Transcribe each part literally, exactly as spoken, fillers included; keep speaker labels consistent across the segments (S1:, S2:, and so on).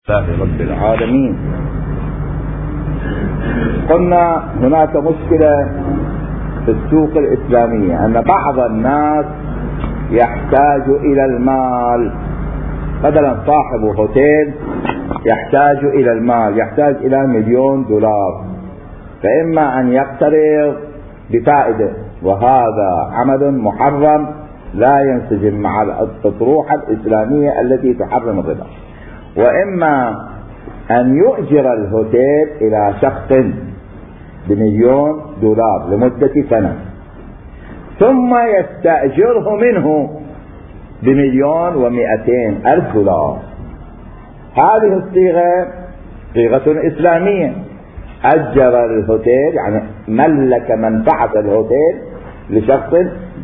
S1: لله رب العالمين. قلنا هناك مشكلة في السوق الإسلامية، أن بعض الناس يحتاج إلى المال. مثلا صاحب هوتيل يحتاج إلى المال، يحتاج إلى مليون دولار، فإما أن يقترض بفائدة، وهذا عمل محرم لا ينسجم مع الأطروحة الإسلامية التي تحرم الربا، وإما أن يؤجر الهوتيل إلى شخص بمليون دولار لمدة سنة، ثم يستأجره منه بمليون ومئتين ألف دولار. هذه الصيغة صيغة إسلامية. أجر الهوتيل يعني ملك منفعة الهوتيل لشخص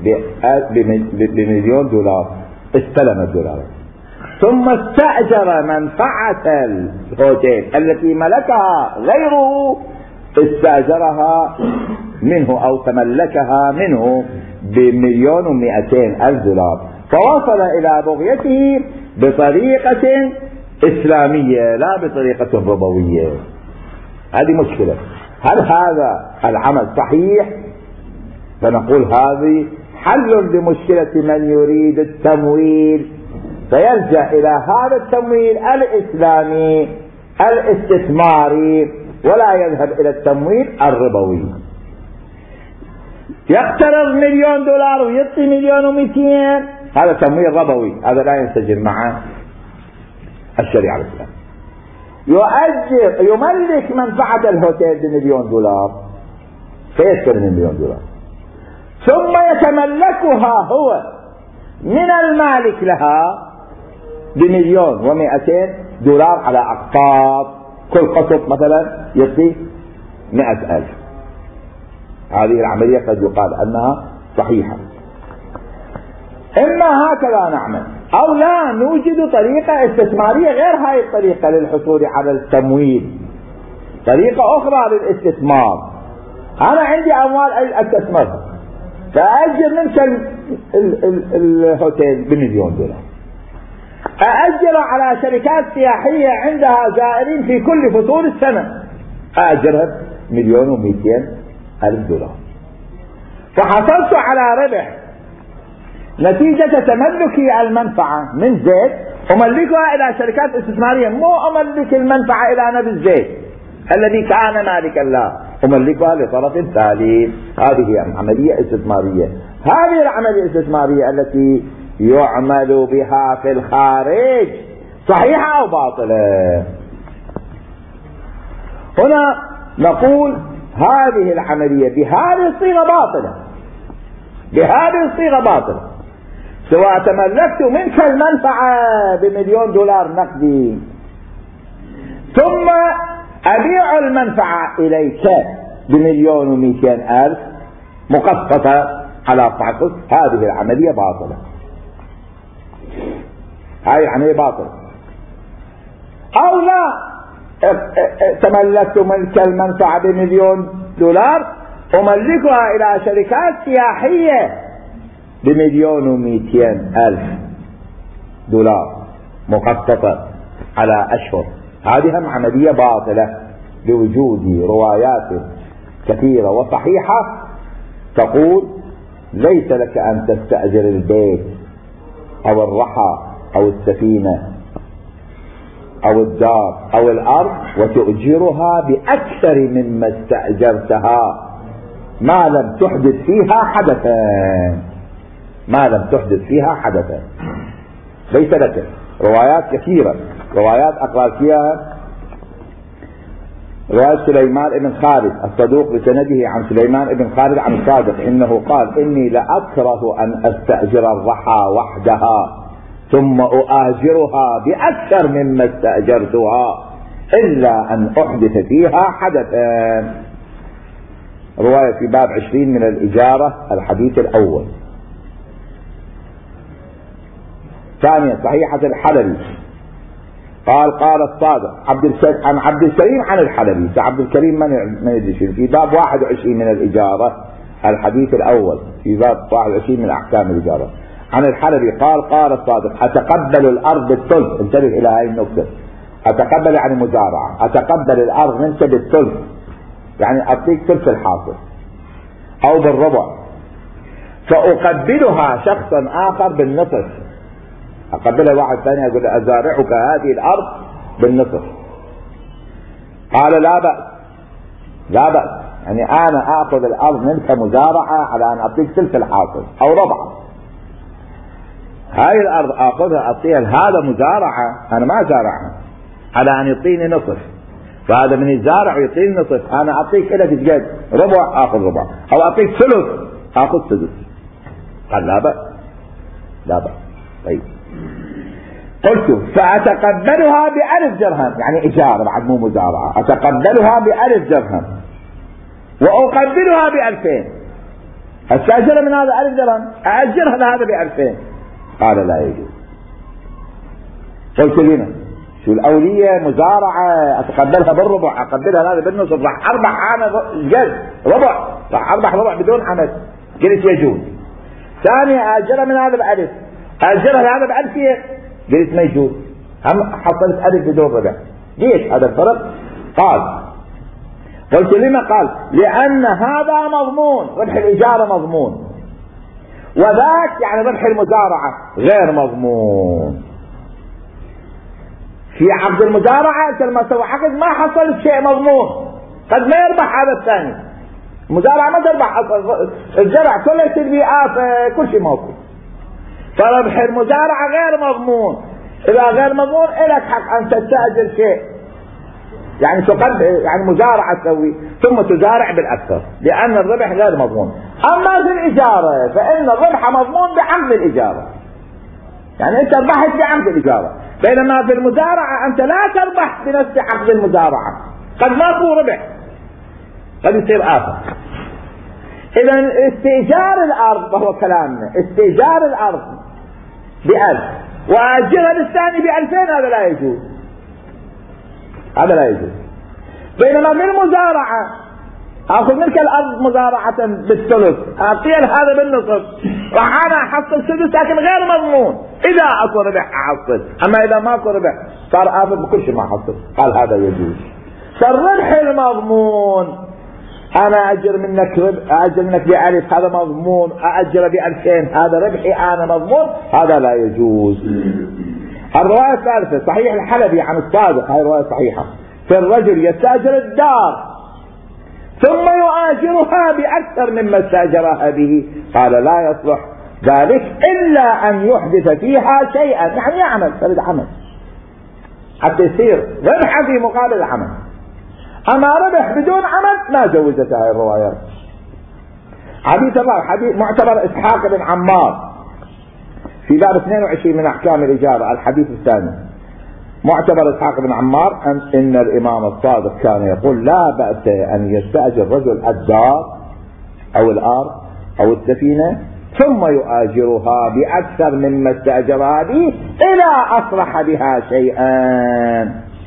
S1: بمليون دولار، استلم الدولار، ثم استأجر منفعة الهوتيل التي ملكها غيره، استأجرها منه أو تملكها منه بمليون ومئتين ألف دولار، فوصل إلى بغيته بطريقة إسلامية لا بطريقة ربوية. هذه مشكلة. هل هذا العمل صحيح؟ فنقول هذه حل لمشكلة من يريد التمويل، فيلجأ إلى هذا التمويل الإسلامي الاستثماري، ولا يذهب إلى التمويل الربوي. يقترض مليون دولار ويعطي مليون ومئتين، هذا تمويل ربوي، هذا لا ينسجم مع الشريعة الإسلامية. يؤجر يملك منفعة الهوتيل بمليون دولار، فيشتري مليون دولار، ثم يتملكها هو من المالك لها بمليون ومئتين دولار على أقساط، كل قسط مثلا يعطي مئة ألف. هذه العملية قد يقال أنها صحيحة. إما هكذا نعمل، أو لا نوجد طريقة استثمارية غير هاي الطريقة للحصول على التمويل، طريقة أخرى للاستثمار. أنا عندي أموال أستثمر، فأجر منك الهوتيل بمليون دولار، أأجر على شركات سياحية عندها زائرين في كل فصول السنة، أأجرها مليون ومئتين ألف دولار، فحصلت على ربح نتيجة تملكي المنفعة من زيت، أملكها إلى شركات استثمارية، مو أملك المنفعة إلى نبي الزيت الذي كان مالكا له، أملكها لطرف ثالث. هذه عملية استثمارية. هذه العملية الاستثمارية التي يعمل بها في الخارج صحيحة أو باطلة؟ هنا نقول هذه العملية بهذه الصيغة باطلة، بهذه الصيغة باطلة. سواء تملكت منك المنفعة بمليون دولار نقدي، ثم أبيع المنفعة إليك بمليون ومئتين ألف مقسطة على فحص، هذه العملية باطلة. هذه العملية باطلة. أو لا تملكت منك المنفعة بمليون دولار، أملكها إلى شركات سياحية بمليون ومئتين ألف دولار مقسطة على أشهر، هذه هم عملية باطلة بوجود روايات كثيرة وصحيحة تقول ليس لك أن تستأجر البيت أو الرحى أو السفينة أو الدار أو الأرض وتؤجرها بأكثر مما استأجرتها ما لم تحدث فيها حدثا، ما لم تحدث فيها حدثا. ليس لك. روايات كثيرة، روايات أقرأ فيها رواية سليمان بن خالد الصدوق بسنده عن سليمان بن خالد عن الصادق إنه قال إني لأكره أن أستأجر الرحى وحدها ثم أؤاجرها بأكثر مما استأجرتها إلا أن أحدث فيها حدثا. رواية في باب عشرين من الإجارة الحديث الأول. ثانيا صحيحة الحلبي قال قال الصادق عبد الكريم عن عبد الكريم عن الحلبي، عبد الكريم من يدري في باب واحد وعشرين من الإجارة الحديث الأول، في باب واحد وعشرين من أحكام الإجارة، عن الحلبي قال قال الصادق أتقبل الأرض بالثلث، انتبه إلى هذه النقطة، أتقبل يعني مزارعة، أتقبل الأرض منك بالثلث، يعني أعطيك ثلث الحاصل أو بالربع، فأقبلها شخصا آخر بالنصف، أقبلها واحد ثاني أقول له أزارعك هذه الأرض بالنصف. قال لا بأس، لا بأس، يعني أنا آخذ الأرض منك مزارعة على أن أعطيك ثلث الحاصل أو ربع. هاي الأرض آخذها أعطيها هذا مزارعة، أنا ما زارعها، على أن يعطيني نصف، فهذا من الزارع ويعطيني نصف، أنا أعطيك إلى تجد ربع آخذ ربع، أو أعطيك ثلث آخذ ثلث. قال لا بأس، لا بأس. طيب قلت فأتقبلها بألف درهم، يعني إجارة بعد مو مزارعة، أتقبلها بألف درهم وأقبلها بألفين، أستأجر من هذا ألف درهم أأجرها لهذا بألفين. قال لا يجوز. قلت لنا شو الأولية مزارعة أتقبلها بالربع، أقبلها هذا بالنصف، راح أربح أنا جد ربع، راح أربح ربع بدون عمل. قلت يجوز. ثانية أأجرها من هذا بألف، أأجرها لهذا بألفين، قلت ما يجوز، هم حصلت ألف بدون ربع. ليش هذا الفرق؟ قال قلت لما؟ قال لأن هذا مضمون، ربح الإجارة مضمون، وذاك يعني ربح المزارعة غير مضمون. في عقد المزارعة انت لما سوى عقد ما حصل شيء مضمون، قد ما يربح هذا الثاني. المزارعة ما تربح، الزرع كله تلبي آفة، كل شيء موجود. فربح المزارعة غير مضمون. إذا غير مضمون إلك حق أن تستأجر شيء، يعني تقدم يعني مزارعة تسوي ثم تزارع بالأكثر، لأن الربح غير مضمون. أما في الإجارة فإن الربح مضمون بعقد الإجارة، يعني أنت ربحت بعقد الإجارة، بينما في المزارعة أنت لا تربح بنفس عقد المزارعة، قد ما تكون ربح، قد يصير آفة. إذا استئجار الأرض وهو كلامنا، استئجار الأرض بألف وأجرها للثاني بألفين، هذا لا يجوز، هذا لا يجوز. بينما في المزارعة أخذ منك الأرض مزارعة بالثلث، أعطيها هذا بالنصف، راح أنا أحصل سدس لكن غير مضمون، إذا أكو ربح أحصل، أما إذا ما أكو ربح صار آفة بكل شيء ما أحصل. قال هذا يجوز. فالربح المضمون أنا أجر منك أجر منك بألف، هذا مضمون، أأجر بألفين، هذا ربحي أنا مضمون، هذا لا يجوز. الرواية الثالثة صحيح الحلبي عن الصادق، هاي رواية صحيحة، في الرجل يستأجر الدار ثم يؤاجرها بأكثر مما استأجرها به، قال لا يصلح ذلك إلا أن يحدث فيها شيئا، يعني يعمل فرد عمل حتى يصير ربح في مقابل العمل. أما ربح بدون عمل ما جوزت هاي الروايات. حديث الله حديث معتبر إسحاق بن عمار في باب اثنين وعشرين من أحكام الإجارة، الحديث الثاني. معتبر إسحاق بن عمار أن, إن الإمام الصادق كان يقول لا بأس أن يستأجر الرجل الدار أو الأرض أو السفينة ثم يؤاجرها بأكثر مما استأجرها به إذا أصلح بها شيئا،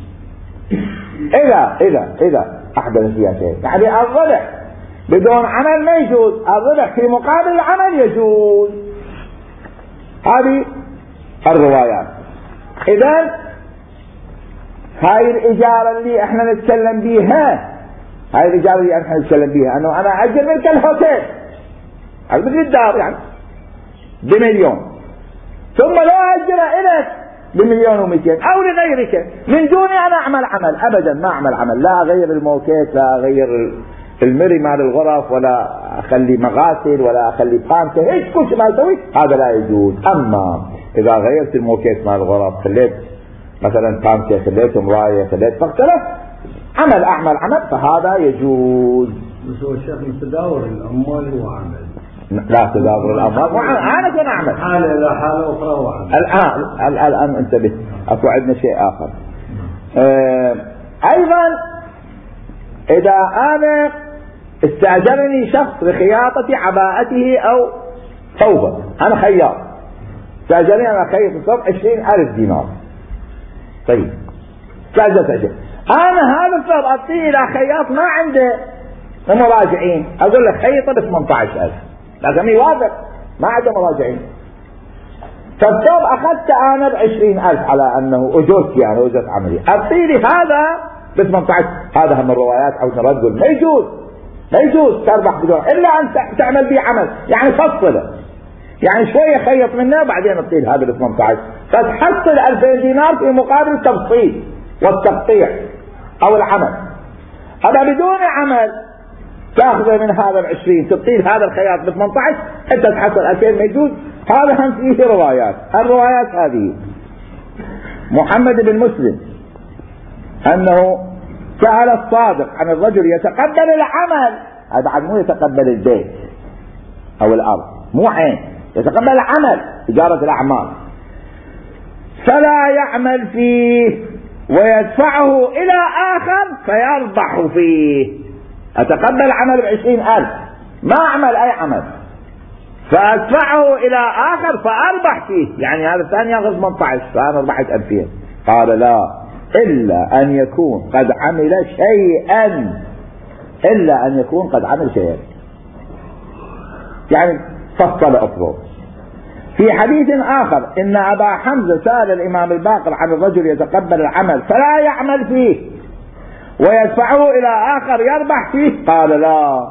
S1: إذا إذا إذا أحدث فيها شيء، يعني الربح بدون عمل ما يجوز، الربح في مقابل العمل يجوز. هذه الروايات. إذن هاي الإجارة اللي احنا نتكلم بيها، هاي الإجارة اللي احنا نتكلم بيها أنه أنا أجر منك الهوتيل هذا مثل الدار يعني بمليون، ثم لا أجر إليك بمليون ومئتين أو لغيرك من دون أن أعمل عمل، أبدا ما أعمل عمل، لا أغير الموكيت، لا أغير المري مال الغرف، ولا أخلي مغاسل، ولا أخلي بانكة، إيش كل شيء ما أسوي، هذا لا يجوز. أما إذا غيرت الموكيت مال الغرف، خليت مثلا بانكة، خليت مراية، خليت فاختلف، عمل أعمل عمل، فهذا يجوز.
S2: بس هو الشيخ تداول الأموال هو عمل،
S1: لا تداول الأموال أنا كنت أعمل
S2: حالة إلى حالة أخرى هو عمل.
S1: الآن الآن انتبه، أكو عندنا شيء آخر. آه أيضا إذا أنا استأجرني شخص لخياطة عباءته أو ثوبه، أنا خياط، استأجرني أنا خيط الثوب عشرين ألف دينار، طيب استأجرت أجر، أنا هذا الثوب أعطيه إلى خياط ما عنده مراجعين، أقول له خيطه ب ثمانية عشر ألف، لازم يوافق، ما عنده مراجعين، فالثوب أخذت أنا بعشرين ألف على أنه أجوزت يعني أجوز عملي، أعطيني هذا بثمانية عشر. هذا هم الروايات أو نرد ما يجوز، ما يجوز تربح بدون إلا أن تعمل به عمل، يعني فصله، يعني شوية خيط منه بعدين تطيل هذا ال ثمانية عشر، فتحصل ألفين دينار في مقابل التفصيل والتقطيع أو العمل. هذا بدون عمل تأخذ من هذا العشرين تطيل هذا الخياط ب ثمانية عشر حتى تحصل ألفين، ما يجوز. هذا هم فيه روايات. الروايات هذه محمد بن مسلم أنه سأل الصادق عن الرجل يتقبل العمل، هذا بعد مو يتقبل البيت أو الأرض، مو عين، يتقبل العمل، إجارة الأعمال، فلا يعمل فيه ويدفعه إلى آخر فيربح فيه. أتقبل عمل بعشرين ألف ما أعمل أي عمل فأدفعه إلى آخر فأربح فيه، يعني هذا الثاني يأخذ ثمانية عشر فأنا ربحت ألفين. قال لا، إلا أن يكون قد عمل شيئا، إلا أن يكون قد عمل شيئا، يعني فصل أفضل. في حديث آخر إن أبا حمزة سأل الإمام الباقر عن الرجل يتقبل العمل فلا يعمل فيه ويدفعه إلى آخر يربح فيه، قال لا.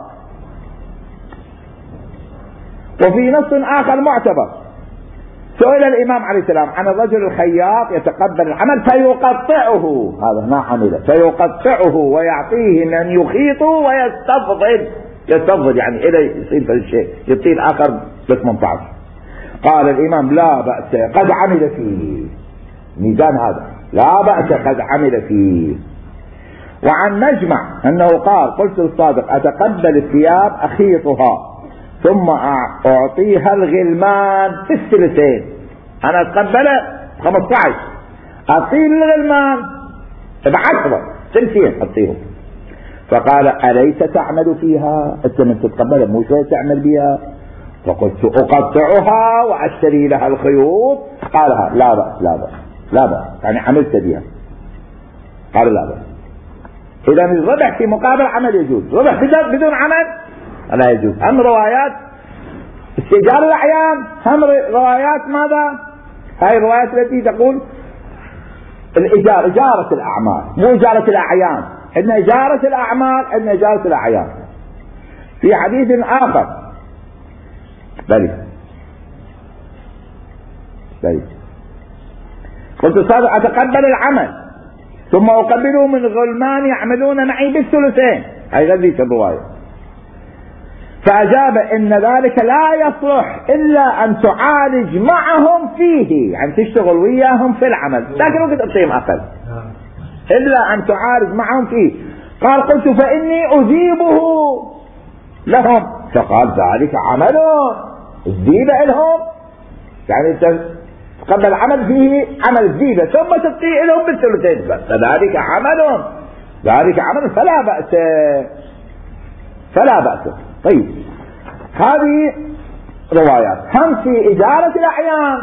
S1: وفي نص آخر معتبر سئل الإمام عليه السلام عن الرجل الخياط يتقبل العمل فيقطعه، هذا ما عمله، فيقطعه ويعطيه من يخيط ويستفضل، يستفضل يعني إذا يصير في الشيء يطيل آخر ب ثمانية عشر. قال الإمام لا بأس قد عمل فيه، ميزان هذا لا بأس قد عمل فيه. وعن نجمع أنه قال قلت الصادق أتقبل الثياب أخيطها ثم أعطيها الغلمان في الثلثين، أنا أتقبله خمسة عشر أعطيه الغلمان بعشرة ثلثين أعطيهم. فقال أليس تعمل فيها؟ أنت من تتقبلها مو شوية تعمل بها؟ فقلت أقطعها وأشتري لها الخيوط. قال لا بأس لا بأس لا بأس يعني عملت بها. قال لا بأس. إذا الربح في مقابل عمل يجوز، ربح بدون عمل لا يجوز. هم روايات استئجار الأعيان، هم روايات ماذا؟ هاي الروايات التي تقول الإجارة، إجارة الأعمال مو إجارة الأعيان، عندنا إجارة الأعمال، عندنا إجارة الأعيان. في حديث آخر بلي بلي قلت صادق أتقبل العمل ثم أقبله من غلمان يعملون معي بالثلثين، هاي غذيت الرواية. فأجاب إن ذلك لا يصلح إلا أن تعالج معهم فيه، يعني تشتغل وياهم في العمل لكن ممكن تعطيهم أقل، إلا أن تعالج معهم فيه. قال قلت فإني أجيبه لهم، فقال ذلك عمل الزيبة لهم، يعني تقبل عمل فيه عمل الزيبة ثم تبقي لهم بالثلثين، فذلك عمل ذلك عمل فلا بأس فلا بأس. طيب هذه روايات، هم في إجارة الأعيان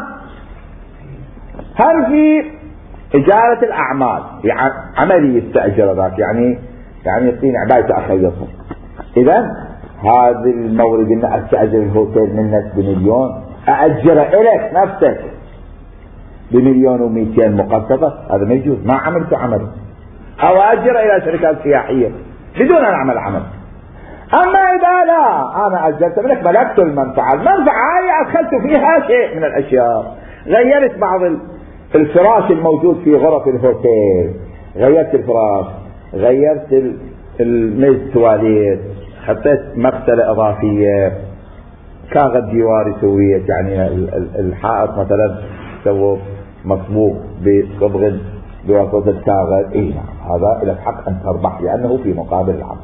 S1: هم في إجارة الأعمال، يعني عملي يستأجر ذاك، يعني يعني يعطيني عباية أخيطهم. إذا هذا المورد إن أستأجر الهوتيل منك بمليون أأجر إليك نفسك بمليون ومئتين مقسطة، هذا ما يجوز، ما عملت عمل. أو أأجر إلى شركات سياحية بدون أن أعمل عمل. أما إذا لا أنا أجرت منك ملكت المنفعة، المنفعة هي أدخلت فيها شيء من الأشياء، غيرت بعض الفراش الموجود في غرف الهوتيل، غيرت الفراش، غيرت الميز تواليت، حطيت مغسلة إضافية، كاغد جواري سويت، يعني الحائط مثلا سووا مصبوغ بصبغ بواسطة الكاغد، إيه نعم هذا لك حق أن تربح لأنه في مقابل العمل.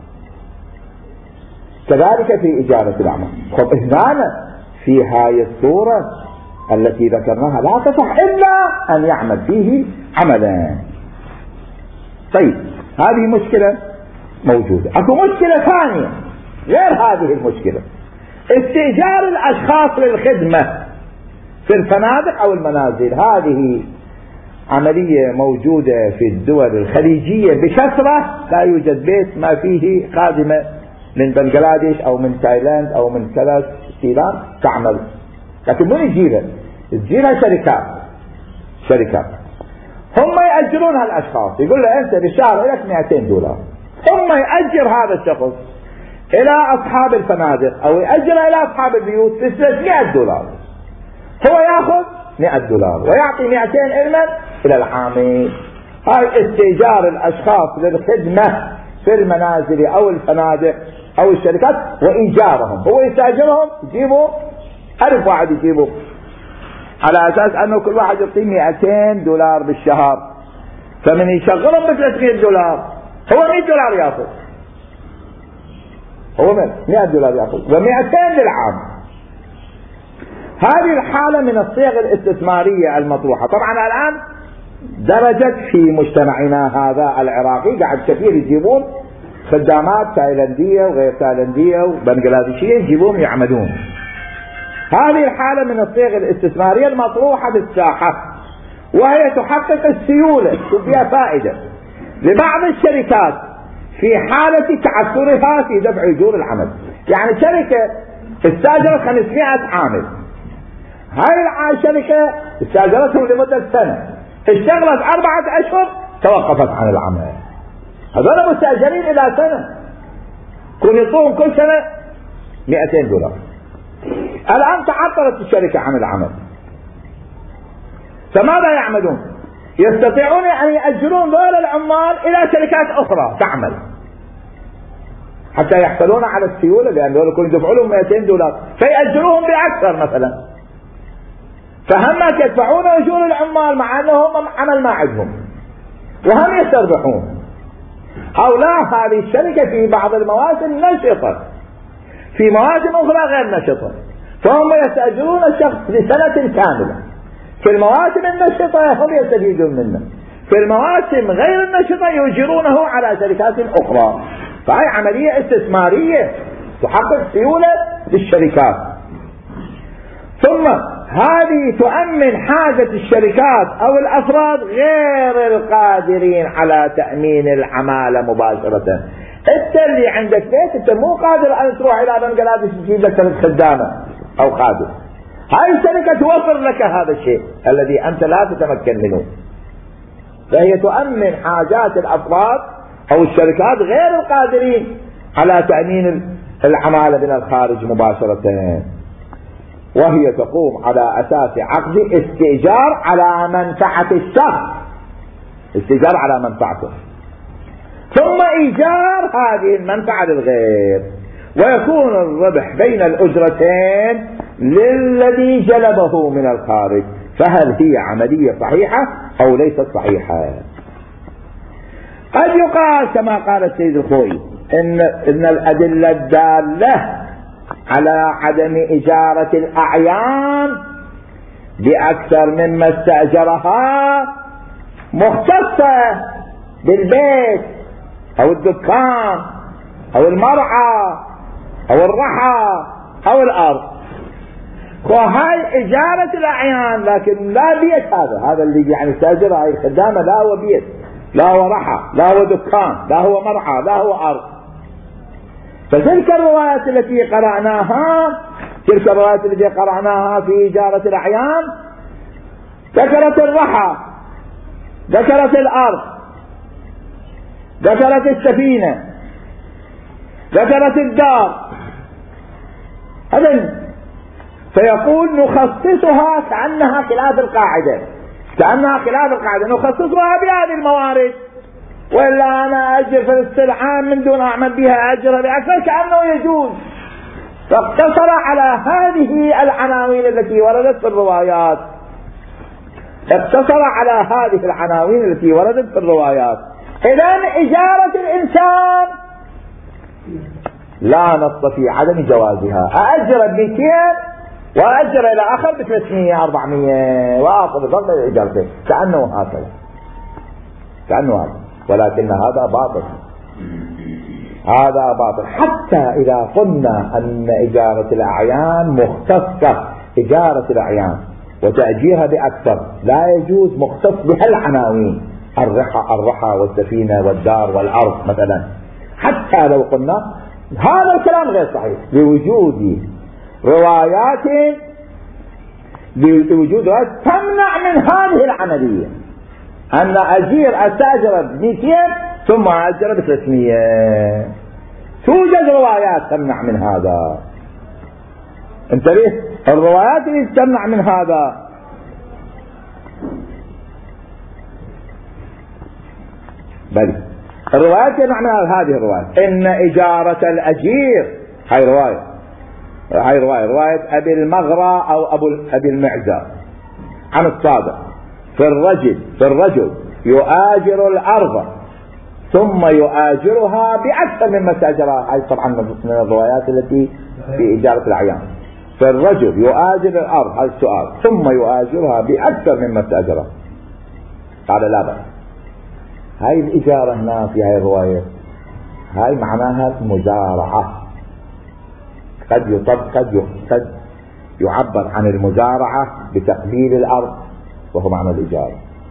S1: كذلك في إجارة الأعمال. خب هنا في هاي الصورة التي ذكرناها لا تصح إلا أن يعمل فيه عملا. طيب هذه مشكلة موجودة. أكو مشكلة ثانية غير هذه المشكلة، استئجار الأشخاص للخدمة في الفنادق أو المنازل. هذه عملية موجودة في الدول الخليجية بكثرة، لا يوجد بيت ما فيه خادمة من بنغلاديش أو من تايلاند أو من كذا سيلان تعمل، لكن من يجيبها؟ تجينا شركات شركات هم يأجرون هالأشخاص، يقول له أنت بالشهر لك مئتين دولار، ثم يأجر هذا الشخص إلى أصحاب الفنادق أو يأجر إلى أصحاب البيوت ب ثلاثمئة دولار، هو يأخذ مئة دولار ويعطي مئتين علما إلى العامل. هاي استئجار الأشخاص للخدمة في المنازل أو الفنادق أو الشركات وإيجارهم، هو يستأجرهم يجيبوا ألف واحد يجيبوا على أساس أنه كل واحد يعطيه مئتين دولار بالشهر، فمن يشغلهم ب ثلاثمئة دولار هو مئة دولار يأخذ، هو مئة دولار يأخذ ومئتين للعام. هذه الحالة من الصيغ الاستثمارية المطروحة. طبعا الآن درجت في مجتمعنا هذا العراقي قاعد كثير يجيبون خدامات تايلاندية وغير تايلاندية وبنغلاديشية يجيبون يعملون. هذه الحالة من الصيغ الاستثمارية المطروحة في الساحة، وهي تحقق السيولة وفيها فائدة لبعض الشركات في حالة تعثرها في دفع أجور العمل. يعني شركة استاجرت خمسمئة عامل، هاي الشركة استاجرتهم لمدة سنة، اشتغلت أربعة أشهر توقفت عن العمل، هذول مستأجرين إلى سنة، كون يعطوهم كل سنة مئتين دولار. الآن تعطلت الشركة عن العمل، فماذا يعملون؟ يستطيعون أن يأجرون دول العمال إلى شركات أخرى تعمل حتى يحصلون على السيولة، لأن دول يكون يدفعوا لهم مئتين دولار فيأجروهم بأكثر مثلا، فهم يدفعون أجور العمال مع أنهم عمل ما عندهم وهم يستربحون. هؤلاء هذه الشركة في بعض المواسم نشطة، في مواسم أخرى غير نشطة، فهم يستأجرون الشخص لسنة كاملة. في المواسم النشطة هم يستفيدون منه، في المواسم غير النشطة يؤجرونه على شركات أخرى. فهي عملية استثمارية تحقق سيولة للشركات. ثم هذه تؤمن حاجة الشركات أو الأفراد غير القادرين على تأمين العمالة مباشرة. انت اللي عندك بيت انت مو قادر ان تروح الى بنغلاديش تجيب لك ثلاث خدامة او قادر، هاي الشركة توفر لك هذا الشيء الذي انت لا تتمكن منه، فهي تؤمن حاجات الافراد او الشركات غير القادرين على تأمين العمالة من الخارج مباشرة، وهي تقوم على اساس عقد استئجار على منفعة الشخص، استئجار على منفعته، ثم إيجار هذه المنفعة للغير، ويكون الربح بين الأجرتين للذي جلبه من الخارج. فهل هي عملية صحيحة أو ليست صحيحة؟ قد يقال كما قال السيد الخوئي إن, إن الأدلة الدالة على عدم إجارة الأعيان بأكثر مما استأجرها مختصة بالبيت أو الدكان أو المرعى أو الرحى أو الأرض، وهاي إجارة الأعيان، لكن لا بيت هذا هذا اللي يعني استأجر هاي الخدامة، لا هو بيت لا هو رحى لا هو دكان لا هو مرعى لا هو أرض. فتلك الروايات التي قرأناها تلك الروايات التي قرأناها في إجارة الأعيان ذكرت الرحى، ذكرت الأرض، ذكرت السفينة، ذكرت الدار، أذن فيقول نخصصها كأنها خلاف القاعدة، كأنها خلاف القاعدة نخصصها بهذه الموارد، وإلا أنا أجر في الاستلعام من دون أعمل بها أجر بأكثر كأنه يجوز. فاقتصر على هذه العناوين التي وردت في الروايات، اقتصر على هذه العناوين التي وردت في الروايات. إذن إجارة الإنسان لا نص في عدم جوازها، أأجر بمئتين وأجر إلى آخر بثلاثمئة أربعمئة وآخذ فضل إجارته كأنه هكذا كأنه هذا، ولكن هذا باطل، هذا باطل. حتى إذا قلنا أن إجارة الأعيان مختصة، إجارة الأعيان وتأجيرها بأكثر لا يجوز مختص بها العناوين الرحى الرحى والسفينة والدار والأرض مثلا، حتى لو قلنا هذا الكلام غير صحيح لوجود روايات بوجود روايات تمنع من هذه العملية، أن أجير أستأجر بمئتين ثم أجر بثلاثمية. توجد روايات تمنع من هذا. انتبه، الروايات اللي تمنع من هذا بل الروايات تمنع من هذه الروايات. إن إجارة الأجير، هاي رواية هاي رواية رواية أبي المغرى أو أبو أبي المعزى عن الصادق في الرجل في الرجل يؤاجر الأرض ثم يؤاجرها بأكثر مما استأجرها. هاي طبعا من الروايات التي في إجارة الأعيان. في الرجل يؤاجر الأرض، هذا السؤال، ثم يؤاجرها بأكثر مما استأجرها. قال لا بأس. هاي الإجارة هنا في هاي الرواية هاي معناها مزارعة. قد يطب قد قد يعبر عن المزارعة بتقبيل الأرض وهو معنى الإجارة،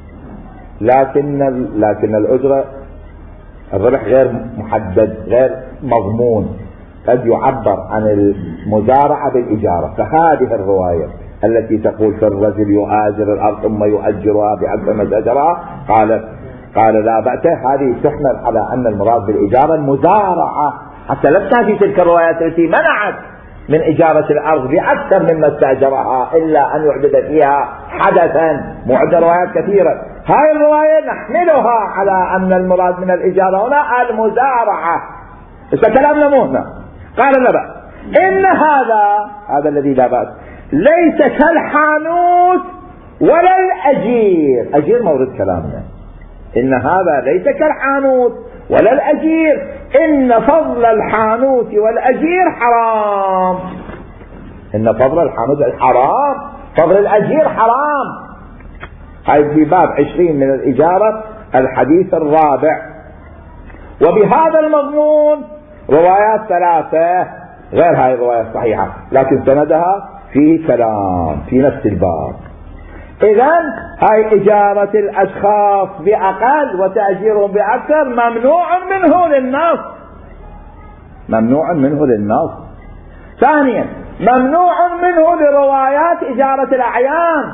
S1: لكن لكن الأجرة الربح غير محدد غير مضمون، قد يعبر عن المزارعة بالإجارة. فهذه الرواية التي تقول في الرجل يؤاجر الأرض ثم يؤجرها بأكثر ما استأجرها قال قال لا بأس، هذه تحمل على أن المراد بالإجارة المزارعة، حتى لا تأتي تلك الروايات التي منعت من إجارة الأرض بأكثر مما استأجرها إلا أن يحدث فيها حدثا. معد روايات كثيرة. هاي الرواية نحملها على أن المراد من الإجارة هنا المزارعة. بس كلامنا مو هنا. قال لا بأس. إن هذا هذا الذي لا بأس ليس كالحانوت ولا الأجير. أجير مورد كلامنا. إن هذا ليس كالحانوت ولا الأجير، إن فضل الحانوت والأجير حرام. إن فضل الحانوت حرام، فضل الأجير حرام. هاي في باب عشرين من الإجارة الحديث الرابع. وبهذا المضمون روايات ثلاثة غير هاي الرواية الصحيحة، لكن سندها فيه كلام في نفس الباب. إذن هاي إجارة الأشخاص بأقل وتأجيرهم بأكثر ممنوع منه للنص، ممنوع منه للنص. ثانيا ممنوع منه لروايات إجارة الأعيان.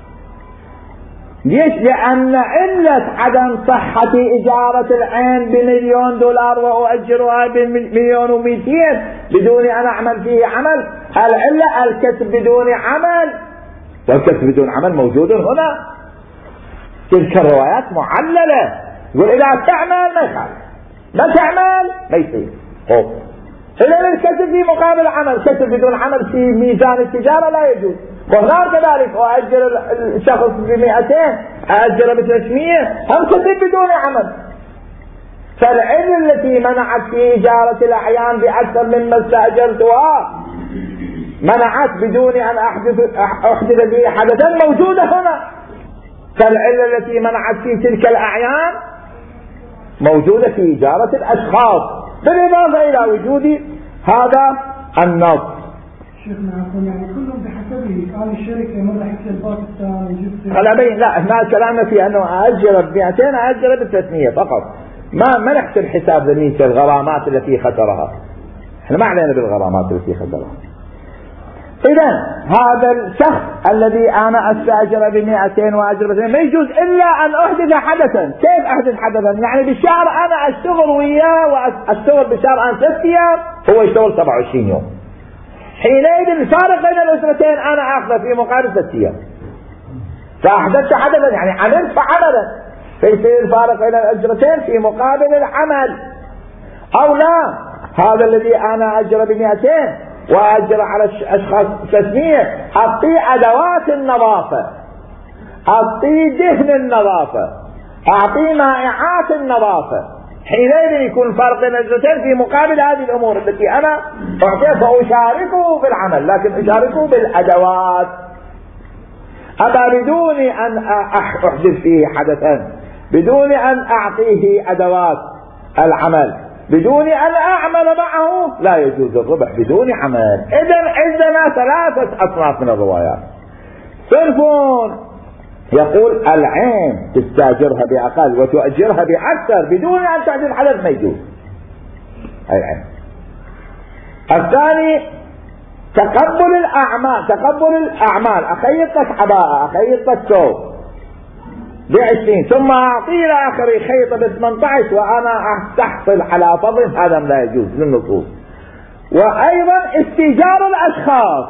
S1: ليش؟ لأن علة عدم صحة إجارة العين بمليون دولار وأؤجرها بمليون ومئتين بدون أن أعمل فيه عمل، العلة الكسب بدون عمل، والكسب بدون عمل موجود هنا. تلك الروايات معللة، يقول إذا تعمل ما يخالف، ما تعمل ما يصير. إذا الكسب في مقابل عمل، كسب بدون عمل في ميزان التجارة لا يجوز. وهناك كذلك أؤجر الشخص بمئتين أؤجر بثلاثمية، هم كسب بدون عمل. فالعلة التي منعت في إجارة الأعيان بأكثر مما استأجرتها منعت بدون أن أحدث أحدث به حدثا موجودة هنا. فالعلة التي منعت في تلك الأعيان موجودة في إجارة الأشخاص، بالإضافة إلى وجود هذا النص.
S3: شيخنا عفوا، يعني كلهم بحسبه. قال الشركة مرة حكي باكستان جبت
S1: خلا بين، لا هنا كلامنا في أنه أأجر بمئتين أأجر بثلاثمية فقط، ما ما نحسب حساب ذمية الغرامات التي خسرها. احنا ما علينا بالغرامات التي خسرها. إذن هذا الشخص الذي أنا أستأجر بمئتين وأجر بثلاثمية ما يجوز إلا أن أحدث حدثا. كيف أحدث حدثا؟ يعني بالشهر أنا أشتغل وياه وأشتغل بالشهر أنا ست أيام هو يشتغل سبعة وعشرين يوم، حينئذ الفارق بين الأسرتين أنا أخذ في مقابل ست أيام. فأحدثت حدثا يعني عملت فعملا، فيصير الفارق بين الأجرتين في مقابل العمل. أو لا، هذا الذي أنا أجر بمئتين وأجر على أشخاص ثلاثمية أعطي أدوات النظافة، أعطي دهن النظافة، أعطي مائعات النظافة، حينئذ يكون الفرق بين الأجرتين في مقابل هذه الأمور التي أنا أعطيها، فأشاركه في العمل لكن أشاركه بالأدوات. أما بدون أن أحدث فيه حدثا، بدون أن أعطيه أدوات العمل، بدون أن أعمل معه، لا يجوز الربح بدون عمل. إذن عندنا ثلاثة أصناف من الروايات. صنف يقول العين تستاجرها بأقل وتؤجرها بأكثر بدون أن تعدل حدث، ما يجوز. هاي العين. الثاني تقبل الأعمال تقبل الأعمال أخيطك عباءة أخيطك ثوب بعشرين ثم أعطيه الآخر يخيط بثمانية عشر وأنا تحصل على فضل، هذا لا يجوز للنصوص. وأيضا استئجار الأشخاص،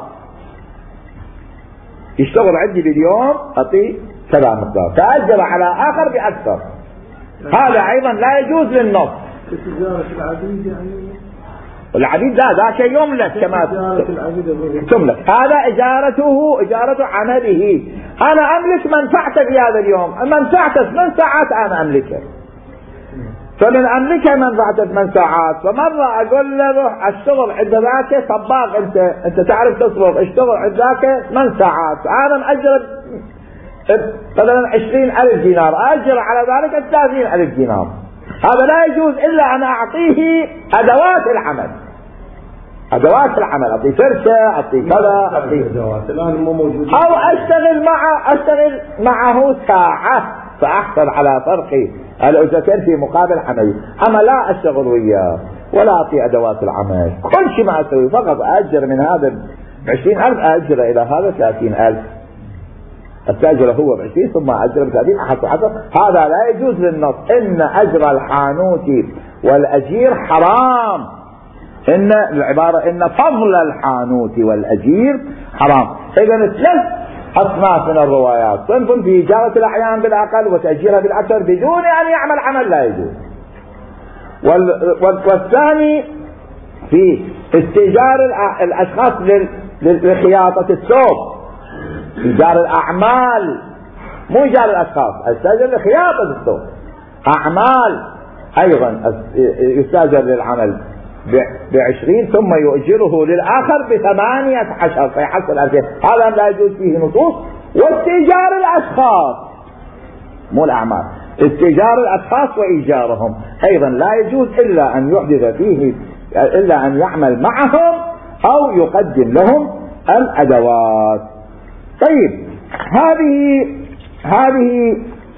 S1: يشتغل عندي باليوم أعطيه كذا مقدار، تأجر على آخر بأكثر، هذا أيضا لا يجوز للنص.
S2: استئجار العبيد يعني
S1: العبيد لا ذاك يملك كما تملك، هذا إجارته إجارة عمله. أنا أملك منفعته في هذا اليوم، منفعته ثمان ساعات أنا أملكه، فمن أملكه منفعته ثمان ساعات، فمرة أقول له روح اشتغل عند ذاك طباق، أنت أنت تعرف تصرف، اشتغل عند ذاك ثمان ساعات، أنا مأجر مثلا عشرين ألف دينار، أجر على ذلك ثلاثين ألف دينار، هذا لا يجوز إلا أن أعطيه أدوات العمل، أدوات العمل، أعطيه فرشة، أعطيه كذا، أعطيه
S2: أدوات الآن مو موجود،
S1: أو أشتغل معه أشتغل معه ساعة فأحصل على فرق الأجرتين في مقابل عملي. أما لا أشتغل وياه ولا أعطي أدوات العمل، كل شيء ما أسوي فقط أأجر من هذا بعشرين ألف أأجر إلى هذا ثلاثين ألف، أستأجره هو بعشرين ثم أجر بثلاثين أحط حسب، هذا لا يجوز للنص. إن أجر الحانوت والأجير حرام، إن العبارة إن فضل الحانوت والأجير حرام. إذن ثلاث أصناف من الروايات، صنف في إجارة الأعيان بالأقل وتأجيرها بالأكثر بدون أن يعمل عمل لا يجوز، والثاني في استئجار الأشخاص لخياطة الثوب، إيجار الأعمال مو إيجار الأشخاص، استأجر لخياطة الثوب، أعمال أيضا يستأجر للعمل بعشرين ثم يؤجره للآخر بثمانية عشر فيحصل ألفين، هذا لا يجوز فيه نصوص. واستئجار الأشخاص مو الأعمال، استئجار الأشخاص وإيجارهم أيضا لا يجوز إلا أن يحدث فيه إلا أن يعمل معهم أو يقدم لهم الأدوات. طيب هذه هذه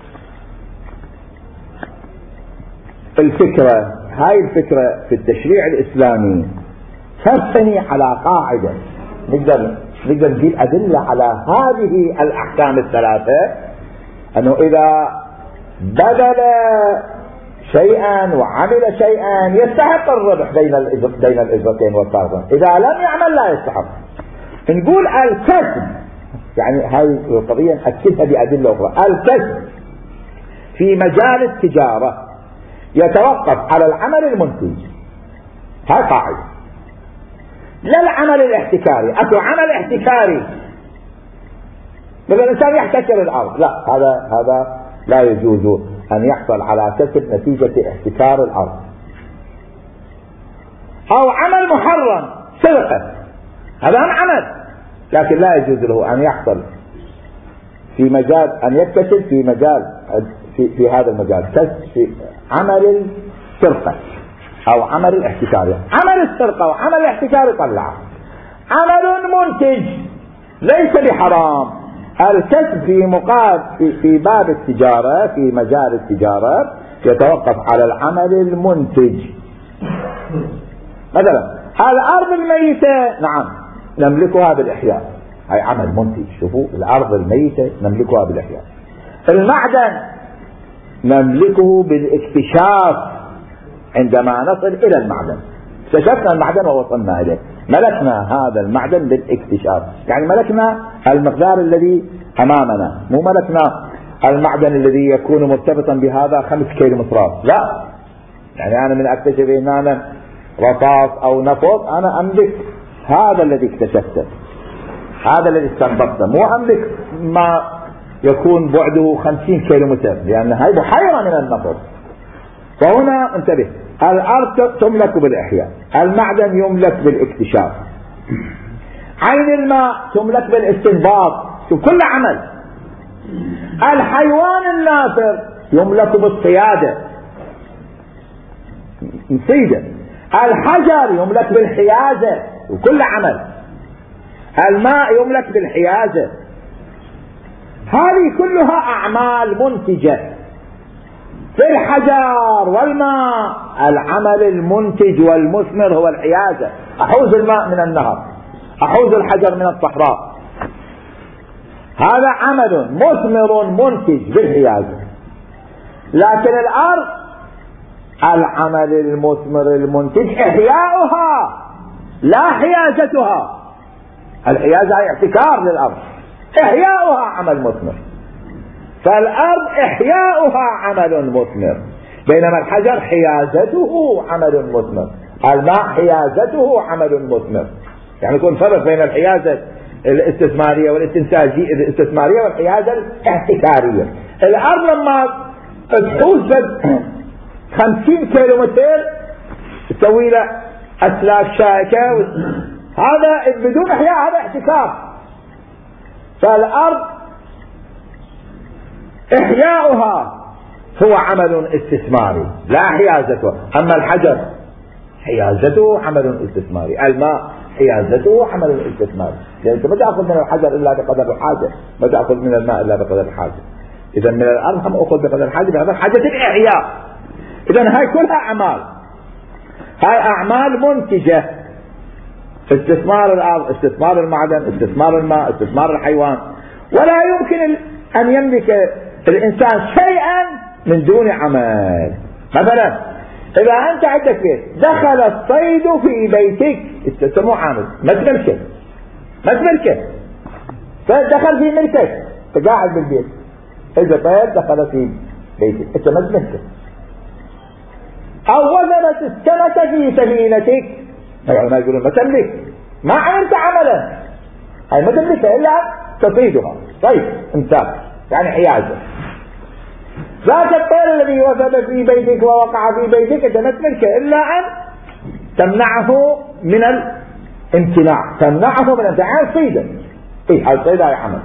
S1: الفكرة هاي الفكرة في التشريع الإسلامي تبني على قاعدة، نقدر نقدر نجيب أدلة على هذه الأحكام الثلاثة، أنه إذا بذل شيئا وعمل شيئا يستحق الربح بين بين الإجرتين والفرضين، إذا لم يعمل لا يستحق. نقول الكسب، يعني هاي القضية نأكدها بأدلة أخرى، الكسب في مجال التجارة يتوقف على العمل المنتج، هاي قاعدة، لا العمل الاحتكاري. أكو عمل احتكاري مثل الإنسان يحتكر الأرض، لا، هذا هذا لا يجوز أن يحصل على كسب نتيجة احتكار الأرض. أو عمل محرم سرقة، هذا عمل لكن لا يجوز له أن يحصل في مجال أن يكتسب في مجال في, في هذا المجال كسب في عمل السرقة أو عمل الاحتكار. عمل السرقة وعمل الاحتكار طلع عمل منتج ليس بحرام. الكسب في مقابل في, في باب التجارة في مجال التجارة يتوقف على العمل المنتج. مثلا الأرض الميتة نعم نملكها بالإحياء، هاي عمل منتج. شوفوا الأرض الميتة نملكها بالإحياء. المعدن نملكه بالاكتشاف، عندما نصل إلى المعدن اكتشفنا المعدن ووصلنا إليه، ملكنا هذا المعدن بالاكتشاف، يعني ملكنا المقدار الذي أمامنا، مو ملكنا المعدن الذي يكون مرتبطا بهذا خمس كيلو مترات، لا، يعني أنا من أكتشف إن أنا رصاص أو نفط أنا أملك هذا الذي اكتشفته، هذا الذي استنبطته، مو أملك ما يكون بعده خمسين كيلو متر، لأن هاي بحيرة من النفط. فهنا انتبه، الأرض تملك بالإحياء، المعدن يملك بالاكتشاف، عين الماء تملك بالاستنباط، كل عمل. الحيوان النافر يملك بالصيادة، نصيده. الحجر يملك بالحيازة وكل عمل. الماء يملك بالحيازة. هذه كلها أعمال منتجة. في الحجر والماء العمل المنتج والمثمر هو الحيازة، أحوز الماء من النهر، أحوز الحجر من الصحراء، هذا عمل مثمر منتج بالحيازة. لكن الأرض العمل المثمر المنتج إحياؤها لا حيازتها. الحيازة هي احتكار للأرض، إحياؤها عمل مثمر. فالأرض إحياؤها عمل مثمر، بينما الحجر حيازته عمل مثمر، الماء حيازته عمل مثمر. يعني يكون فرق بين الحيازة الاستثمارية والاستنتاجية الاستثمارية والحيازة الاحتكارية. الأرض لما تحوز خمسين كيلو متر تسوي له أسلاك شائكة، هذا بدون إحياء هذا احتكار. فالأرض إحياؤها هو عمل استثماري لا حيازته، أما الحجر حيازته عمل استثماري، الماء حيازته عمل استثماري. لأن أنت ما تأخذ من الحجر إلا بقدر الحاجة، ما تأخذ من الماء إلا بقدر الحاجة. إذا من الأرض هم أخذ بقدر الحاجة، بهذا حاجة الإحياء. إذا هاي كلها أعمال، هاي أعمال منتجة. استثمار الأرض، استثمار المعدن، استثمار الماء، استثمار الحيوان. ولا يمكن أن يملك الإنسان شيئا من دون عمل. مثلا إذا أنت عندك بيت دخل الصيد في بيتك، تسموه عامل، ما تملكه ما تملكه فدخل في ملكك، تقاعد بالبيت. إذا صيد دخل في بيتك أنت ما تملكه. أو وثبت السمكة في سفينتك، العلماء يقولون ما تملك، ما عملت عملا، أي ما تملكها إلا تصيدها. طيب امساك يعني حيازة. ذاك الطير الذي وثب في بيتك ووقع في بيتك أنت ما تملكه إلا أن تمنعه من الامتناع، تمنعه من الامتناع صيدا. إيه الصيد هذا عمل.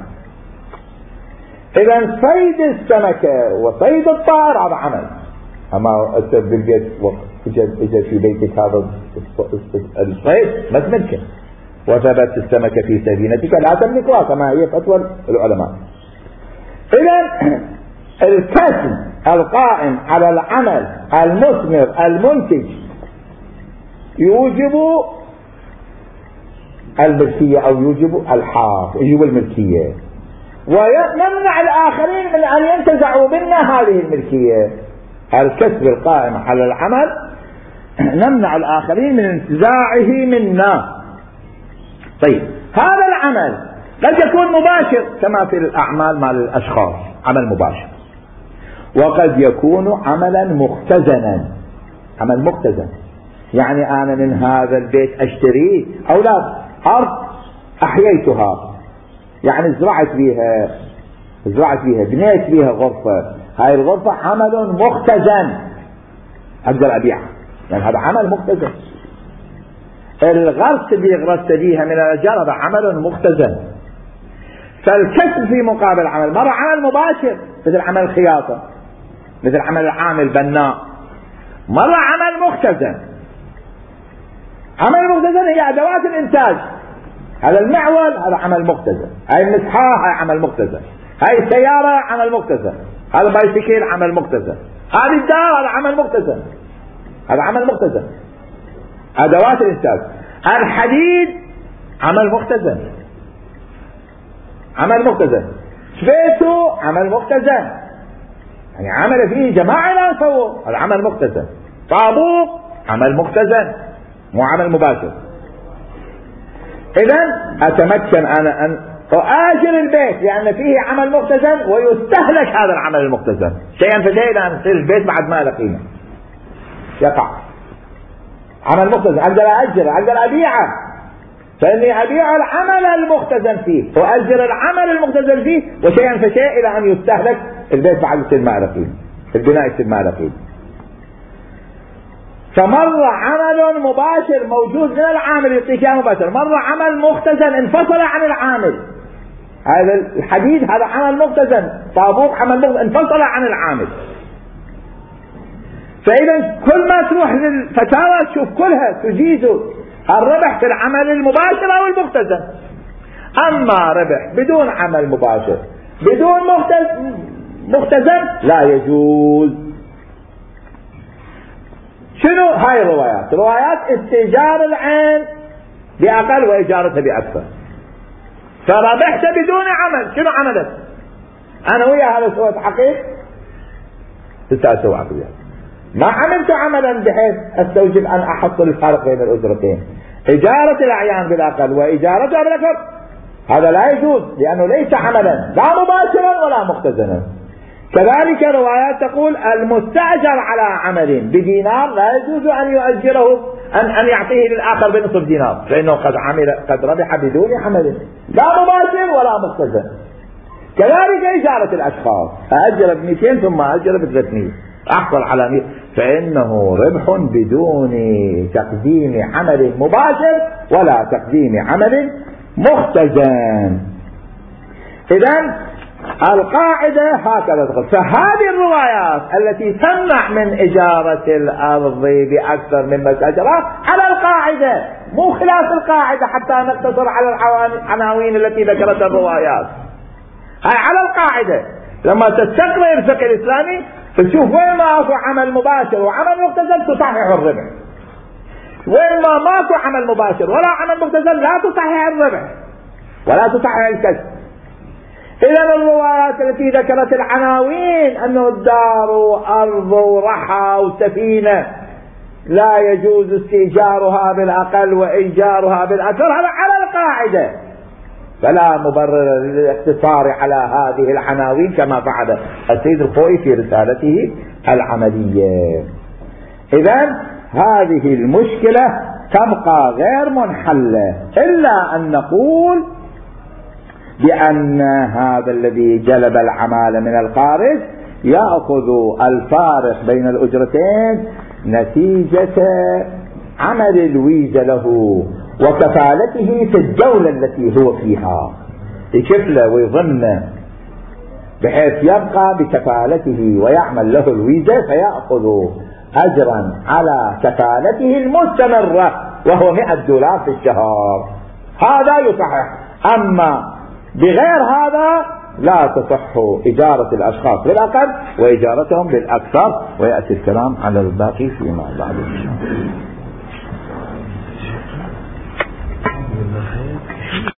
S1: إذا صيد السمكة وصيد الطائر هذا عمل. أما أنت بالبيت إذا في بيتك هذا الصيد ما تملكه، وثبت السمكة في سفينتك لا تملكها كما هي فتوى العلماء. إذا الكسب القائم على العمل المثمر المنتج يوجب الملكية أو يوجب الحاف، يوجب الملكية، ويمنع الآخرين من أن ينتزعوا منا هذه الملكية. الكسب القائم على العمل نمنع الآخرين من انتزاعه منا. طيب هذا العمل قد يكون مباشر كما في الأعمال مع الأشخاص، عمل مباشر، وقد يكون عملا مختزنا. عمل مختزن يعني أنا من هذا البيت أشتريه أو لا أرض أحييتها، يعني زرعت فيها زرعت فيها بنيت فيها غرفة، هاي الغرفة عمل مختزن أقدر أبيعها، يعني هذا عمل مختزن. الغرس اللي غرست فيها من الأشجار هذا عمل مختزن. فالكسب في مقابل عمل، مرة عمل مباشر مثل عمل الخياطة، مثل عمل العامل بناء، مرة عمل مختزن. عمل مختزن هي أدوات الإنتاج، هذا المعول هذا عمل مختزن، هاي المسحاة هاي عمل مختزن، هاي السيارة عمل مختزن، هذا البايسكل عمل مختزن، هذه الدار هذا عمل مختزن، هذا عمل مختزن، أدوات الإنتاج. الحديد عمل مختزن، عمل مختزن. بيته عمل مختزن، يعني عمل فيه جماعة لا نسوه، هذا عمل مختزن. طابوق عمل مختزن مو عمل مباشر. إذن أتمكن أنا أن أؤجر البيت لأن فيه عمل مختزن ويستهلك هذا العمل المختزن شيئا فشيئا، لأن يصير البيت بعد ما له قيمة يقع. عمل مختزن أقدر أأجر، أقدر أبيعه، فإني أبيع العمل المختزن فيه وأجر العمل المختزن فيه، وشيئا فشيئا إلى أن يستهلك البيت بعد يصير ما له قيمة، البناء يصير ما له قيمة. فمرة عمل مباشر موجود من العامل يعطيك اياه مباشر، مرة عمل مختزن انفصل عن العامل. هذا الحديد هذا عمل مختزن، طابوق عمل مختزن انفصل عن العامل. فإذا كل ما تروح للفتاوى تشوف كلها تجيز الربح في العمل المباشر أو المختزن. أما ربح بدون عمل مباشر بدون مختزن لا يجوز. شنو هاي الروايات؟ روايات استئجار العين بأقل وإجارته بأكثر، فربحت بدون عمل. شنو عملت؟ أنا ويا هذا سويت حقيق تساوي عقلية، ما عملت عملا بحيث أستوجب أن أحصل الفرق بين الأجرتين. إجارة الأعيان بالأقل وإجارتها بالأكثر هذا لا يجوز، لأنه ليس عملا لا مباشرا ولا مختزنا. كذلك روايات تقول المستأجر على عمل بدينار لا يجوز أن يؤجره أن أن يعطيه للآخر بنصف دينار، فإنه قد عمل قد ربح بدون عمل لا مباشر ولا مختزن. كذلك إجارة الأشخاص، أأجر بمئتين ثم أأجر بثلاثمئة أحصل على مئة، فإنه ربح بدون تقديم عمل مباشر ولا تقديم عمل مختزن. إذن القاعدة هكذا تقول. فهذه الروايات التي تمنع من إجارة الأرض بأكثر من مسأجرها على القاعدة، مو خلاف القاعدة حتى نقتصر على العناوين التي ذكرتها الروايات، هاي على القاعدة. لما تستقرأ الفقه الإسلامي تشوف وين ما أكو عمل مباشر وعمل مختزن تصحح الربح، وين ما ماكو عمل مباشر ولا عمل مختزن لا تصحح الربح ولا تصحح الكسب. إذا الروايات التي ذكرت العناوين أنه الدار وأرض ورحى وسفينة لا يجوز استئجارها بالأقل وإيجارها بالأكثر، هذا على القاعدة، فلا مبرر للاقتصار على هذه العناوين كما فعل السيد الخوئي في رسالته العملية. إذن هذه المشكلة تبقى غير منحلة، إلا أن نقول بأن هذا الذي جلب العمالة من الخارج يأخذ الفارق بين الأجرتين نتيجة عمل الويزة له وكفالته في الدولة التي هو فيها، يكفله ويضمنه بحيث يبقى بكفالته ويعمل له الويزة فيأخذ أجرا على كفالته المستمرة وهو مئة دولار في الشهر، هذا يصحح. أما بغير هذا لا تصح إجارة الأشخاص بالأقل وإجارتهم بالأكثر. ويأتي الكلام على الباقي فيما بعد إن شاء الله.